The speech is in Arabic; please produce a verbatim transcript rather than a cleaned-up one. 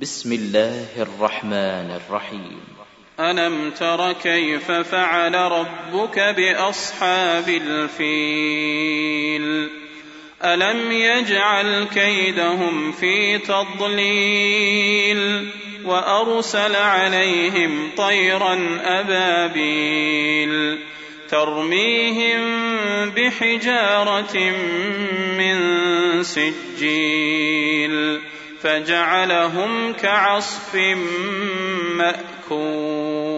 بسم الله الرحمن الرحيم. ألم تر كيف فعل ربك بأصحاب الفيل ألم يجعل كيدهم في تضليل وأرسل عليهم طيرا أبابيل ترميهم بحجارة من سجيل فجعلهم كعصف مأكول.